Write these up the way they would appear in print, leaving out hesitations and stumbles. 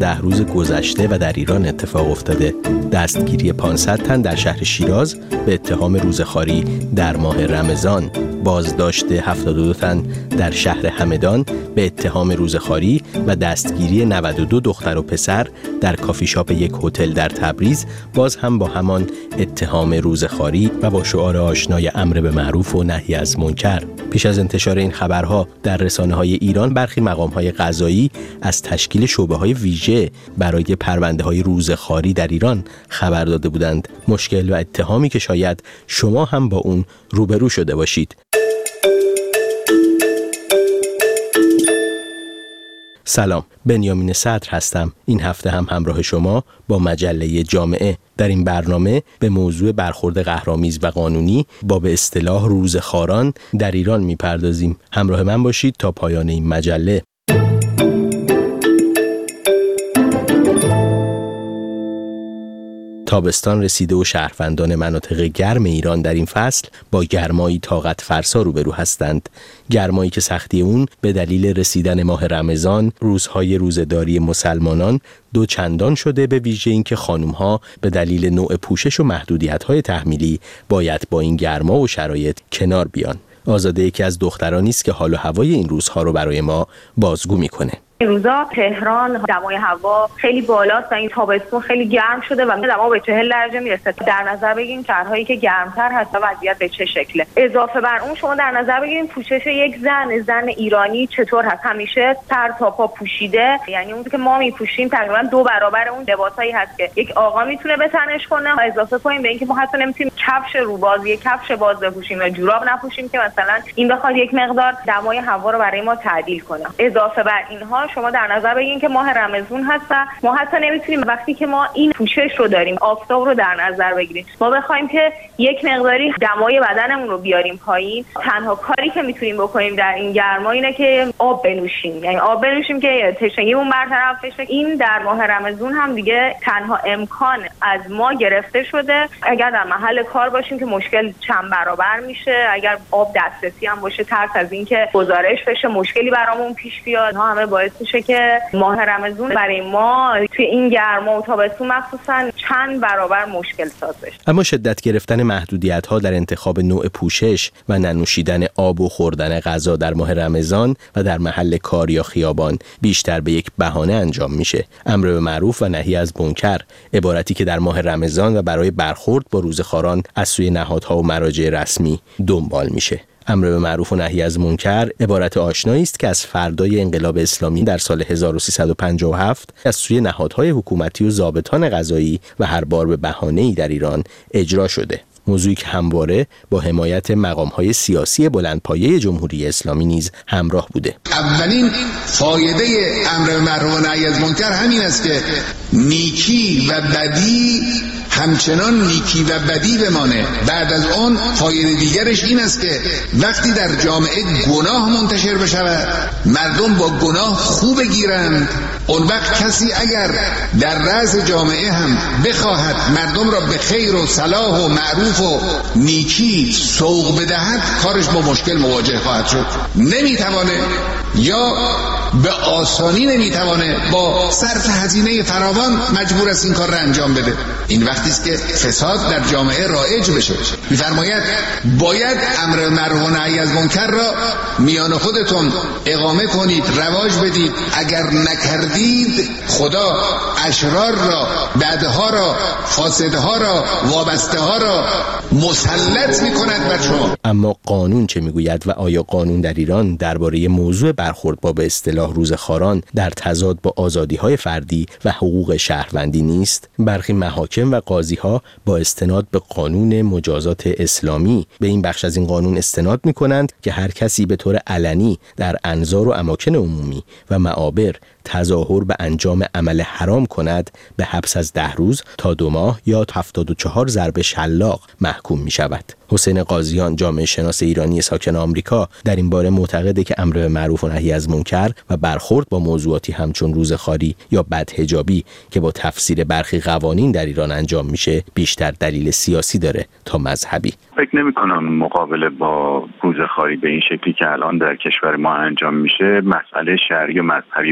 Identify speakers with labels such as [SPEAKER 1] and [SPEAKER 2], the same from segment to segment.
[SPEAKER 1] 10 روز گذشته و در ایران اتفاق افتاده. دستگیری 500 تن در شهر شیراز به اتهام روزخواری در ماه رمضان، بازداشت 72 تن در شهر همدان به اتهام روزخواری و دستگیری 92 دختر و پسر در کافی شاپ یک هتل در تبریز، باز هم با همان اتهام روزخواری و با شعار آشنای امر به معروف و نهی از منکر. پیش از انتشار این خبرها در رسانه‌های ایران، برخی مقام‌های قضایی از تشکیل شعبه‌های ویژه برای پرونده‌های روزخواری در ایران خبر داده بودند. مشکل و اتهامی که شاید شما هم با اون روبرو شده باشید. سلام، بنیامین صدر هستم. این هفته هم همراه شما با مجله جامعه. در این برنامه به موضوع برخورد قهرآمیز و قانونی با به اصطلاح روزخواران در ایران میپردازیم. همراه من باشید تا پایان این مجله. تابستان رسیده و شهروندان مناطق گرم ایران در این فصل با گرمایی طاقت فرسا روبرو هستند. گرمایی که سختی اون به دلیل رسیدن ماه رمضان، روزهای روزه‌داری مسلمانان دو چندان شده، به ویژه اینکه خانم‌ها به دلیل نوع پوشش و محدودیت‌های تحمیلی باید با این گرما و شرایط کنار بیان. آزاده یکی از دخترانی است که حال و هوای این روزها رو برای ما بازگو می‌کنه.
[SPEAKER 2] این روزا تهران دمای هوا خیلی بالاست و این تابستون خیلی گرم شده و دما به 40 درجه میرسه. در نظر بگیریم شهرهایی که گرمتر هست و وضعیت به چه شکله. اضافه بر اون شما در نظر بگیریم پوشش یک زن ایرانی چطور هست. همیشه سر تا پا پوشیده، یعنی اون که ما میپوشیم تقریبا 2 برابر اون لباسایی هست که یک آقا میتونه به تنش کنه. و اضافه کنیم به اینکه ما حتی نمیتونیم کفش روباز، یک کفش باز بپوشیم و جوراب نپوشیم که مثلا این بخواد یک مقدار دمای هوا رو برای ما تعدیل کنه. اضافه بر اینها شما در نظر بگیرید که ماه رمضان هست و ما حتی نمیتونیم وقتی که ما این پوشش رو داریم، آفتاب رو در نظر بگیریم، ما بخوایم که یک مقداری دمای بدنمون رو بیاریم پایین، تنها کاری که میتونیم بکنیم در این گرما اینه که آب بنوشیم. یعنی آب بنوشیم که تشنگیمون برطرف بشه. این در ماه رمضان هم دیگه تنها امکان از ما گرفته شده. اگر در محل کار باشیم که مشکل چند برابر میشه، اگر آب دسترسی هم باشه ترس از این که گزارش بشه مشکلی برامون پیش بیاد، ها همه باعث میشه که ماه رمضان برای ما توی این گرما و تابستون مخصوصا چند برابر مشکل ساز بشه.
[SPEAKER 1] اما شدت گرفتن محدودیت‌ها در انتخاب نوع پوشش و ننوشیدن آب و خوردن غذا در ماه رمضان و در محل کار یا خیابان بیشتر به یک بهانه انجام میشه. امر به معروف و نهی از منکر، عبارتی که در ماه رمضان و برای برخورد با روزخواران از سوی نهادها و مراجع رسمی دنبال میشه. امر به معروف و نهی از منکر عبارت آشنایی است که از فردای انقلاب اسلامی در سال 1357 از سوی نهادهای حکومتی و ضابطان قضایی و هر بار به بهانه‌ای در ایران اجرا شده. موضوعی که همواره با حمایت مقام‌های سیاسی بلندپایه جمهوری اسلامی نیز همراه بوده.
[SPEAKER 3] اولین فایده امر به معروف و نهی از منکر همین است که نیکی و بدی همچنان نیکی و بدی بمانه. بعد از اون فایده دیگرش این است که وقتی در جامعه گناه منتشر بشود، مردم با گناه خوب بگیرند، اون وقت کسی اگر در رأس جامعه هم بخواهد مردم را به خیر و صلاح و معروف و نیکی سوق بدهد، کارش با مشکل مواجه خواهد شد. نمیتوانه، یا به آسانی نمیتوانه، با صرف هزینه فراوان مجبور است این کار را انجام بده. این وقتی است که فساد در جامعه رایج بشه. می‌فرماید باید امر معروف و نهی از منکر را میان خودتون اقامه کنید، رواج بدید. اگر نکردید خدا اشرار را، بدها را، فاسدها را، وابسته ها را مسلط می‌کند بر شما.
[SPEAKER 1] اما قانون چه میگوید و آیا قانون در ایران درباره موضوع برخورد با به اصطلاح روزخواران در تضاد با آزادی‌های فردی و حقوق شهروندی نیست؟ برخی محاکم و قاضی‌ها با استناد به قانون مجازات اسلامی به این بخش از این قانون استناد می‌کنند که هر کسی به طور علنی در انظار و اماکن عمومی و معابر تظاهر به انجام عمل حرام کند به حبس از 10 روز تا 2 ماه یا 74 ضرب شلاق محکوم می شود. حسین قاضیان، جامعه شناس ایرانی ساکن آمریکا، در این باره معتقده که امر به معروف و نهی از منکر و برخورد با موضوعاتی همچون روزخواری یا بدحجابی که با تفسیر برخی قوانین در ایران انجام میشه بیشتر دلیل سیاسی داره تا مذهبی.
[SPEAKER 4] فکر نمی‌کنم مقابله با روزخواری به این شکلی که الان در کشور ما انجام میشه مسئله شرعی و مذهبی باشه.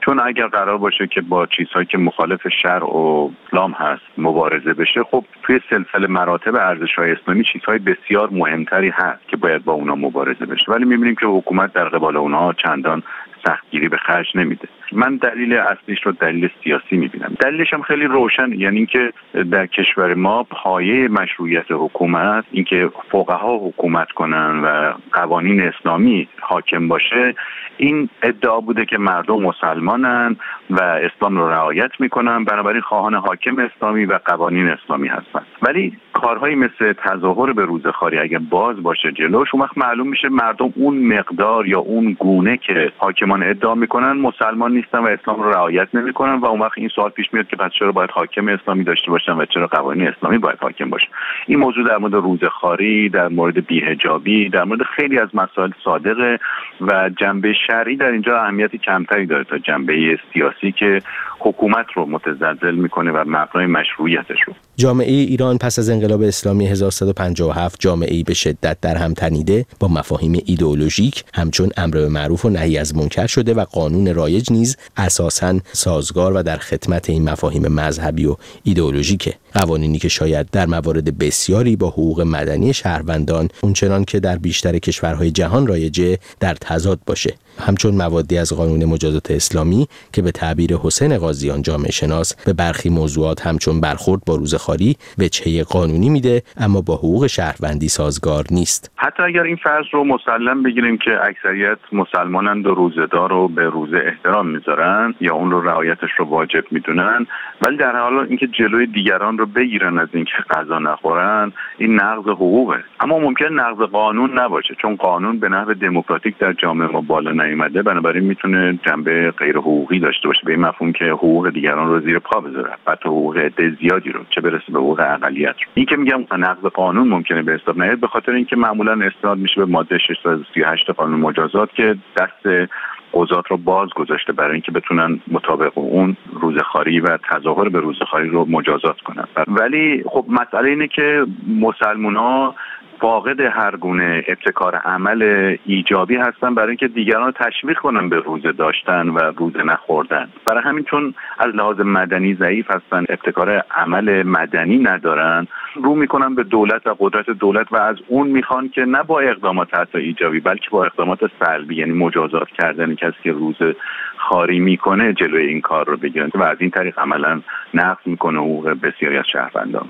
[SPEAKER 4] چون اگر قرار باشه که با چیزهایی که مخالف شرع و اسلام هست مبارزه بشه، خب توی سلسله مراتب ارزش‌های اسلامی چیزهای بسیار مهمتری هست که باید با اونا مبارزه بشه، ولی می‌بینیم که حکومت در قبال اونها چندان سختگیری به خرج نمیده. من دلیل اصلیش رو دلیل سیاسی میبینم. دلیلش هم خیلی روشن، یعنی اینکه در کشور ما پایه مشروعیت حکومت، اینکه فقها حکومت کنن و قوانین اسلامی حاکم باشه، این ادعا بوده که مردم مسلمانن و اسلام رو رعایت میکنن، بنابراین خواهان حاکم اسلامی و قوانین اسلامی هستن. ولی کارهایی مثل تظاهر به روزخواری اگه باز باشه جلوش، اون وقت معلوم میشه مردم اون مقدار یا اون گونه که حاکمان ادعا میکنن مسلمان نیستن و اسلام رو رعایت نمیکنن و اون وقت این سوال پیش میاد که پس چرا باید حاکم اسلامی داشته باشن و چرا قوانین اسلامی باید حاکم باشه. این موضوع در مورد روزخواری، در مورد بی‌حجابی، در مورد خیلی از مسائل صادقه و جنبه شرعی در اینجا اهمیت کمتری داره تا جنبه سیاسی که حکومت رو متزلزل میکنه و مبنای مشروعیتش رو.
[SPEAKER 1] جامعه ایران پس از انقلاب اسلامی 1157 جامعه‌ای به شدت در هم تنیده با مفاهیم ایدئولوژیک همچون امر به معروف و نهی از منکر شده و قانون رایج نیز اساساً سازگار و در خدمت این مفاهیم مذهبی و ایدئولوژیکه. قوانینی که شاید در موارد بسیاری با حقوق مدنی شهروندان اونچنان که در بیشتر کشورهای جهان رایجه در تضاد باشه، همچون موادی از قانون مجازات اسلامی که به تعبیر حسین قاضیان جامعه شناس به برخی موضوعات همچون برخورد با روزخواری وجهه قانونی میده اما با حقوق شهروندی سازگار نیست.
[SPEAKER 4] حتی اگر این فرض رو مسلم بگیریم که اکثریت مسلمانند و روزه‌دار رو به روزه احترام میذارن یا اون رو رعایتش رو واجب میدونن، ولی در حال اینکه جلوی دیگران رو بگیرن از اینکه غذا نخورن، این نقض حقوقه. اما ممکن نقض قانون نباشه، چون قانون به نحو دموکراتیک در جامعه ما بالا نیامده، بنابراین میتونه جنبه غیر حقوقی داشته باشه، به این مفهوم که حقوق دیگران رو زیر پا بذاره، حتی حقوق عده زیادی رو، چه برسه به حقوق اقلیت رو. این که میگم نقض قانون ممکنه به حساب نیاد به خاطر اینکه معمولا استناد میشه به ماده 638 قانون مجازات که دست قضات رو باز گذاشته برای اینکه بتونن مطابق اون روزخواری و تظاهر به روزخواری رو مجازات کنن. ولی خب مسئله اینه که مسلمان‌ها فاقد هر گونه ابتکار عمل ایجابی هستن برای اینکه دیگران رو تشویق کنن به روزه داشتن و روزه نخوردن. برای همین چون از لحاظ مدنی ضعیف هستن، ابتکار عمل مدنی ندارن، رو میکنن به دولت و قدرت دولت و از اون میخوان که نه با اقدامات حتی ایجابی بلکه با اقدامات سلبی، یعنی مجازات کردن کسی که روزه خواری میکنه، جلوی این کار رو بگیرن و از این طریق عملا نقض میکنه حقوق بسیاری از شهروندان.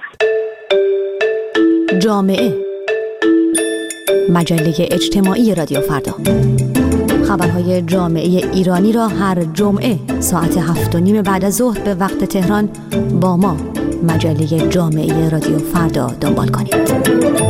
[SPEAKER 5] جامعه، مجله اجتماعی رادیو فردا. خبرهای جامعه ایرانی را هر جمعه ساعت 7:30 بعد از ظهر به وقت تهران با ما مجله جامعه رادیو فردا دنبال کنید.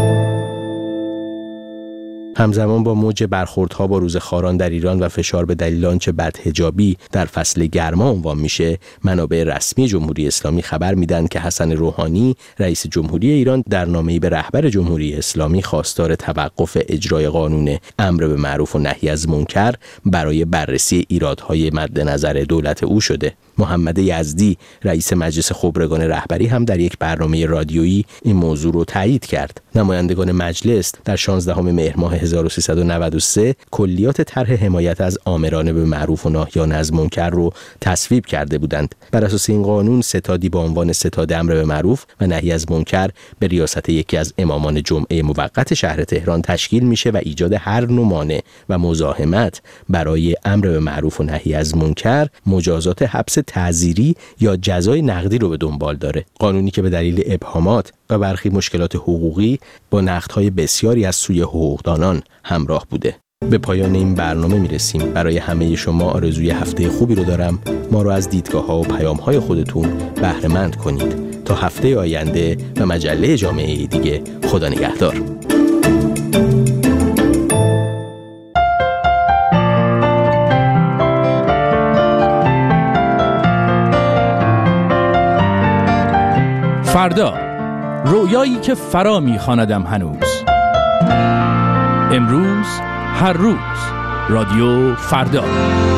[SPEAKER 1] همزمان با موج برخوردها با روزخواران در ایران و فشار به دلیل آنچه بدحجابی در فصل گرما عنوان میشه، منابع رسمی جمهوری اسلامی خبر میدن که حسن روحانی رئیس جمهوری ایران در نامه‌ای به رهبر جمهوری اسلامی خواستار توقف اجرای قانون امر به معروف و نهی از منکر برای بررسی ایرادهای مد نظر دولت او شده. محمد یزدی رئیس مجلس خبرگان رهبری هم در یک برنامه رادیویی این موضوع رو تایید کرد. نمایندگان مجلس در 16 مهر ماه 1393 کلیات طرح حمایت از آمران به معروف و ناهیان از منکر رو تصویب کرده بودند. بر اساس این قانون ستادی با عنوان ستاد امر به معروف و نهی از منکر به ریاست یکی از امامان جمعه موقت شهر تهران تشکیل میشه و ایجاد هر نوع مانع و مزاحمت برای امر به معروف و نهی از منکر مجازات حبس تعزیری یا جزای نقدی رو به دنبال داره. قانونی که به دلیل ابهامات و برخی مشکلات حقوقی با نقدهای بسیاری از سوی حقوقدانان همراه بوده. به پایان این برنامه میرسیم. برای همه شما آرزوی هفته خوبی رو دارم. ما رو از دیدگاه‌ها و پیام‌های خودتون بهره مند کنید. تا هفته آینده و مجله جامعه دیگه، خدا نگهدار.
[SPEAKER 6] فردا، رویایی که فرا می‌خواندم هنوز. امروز، هر روز، رادیو فردا.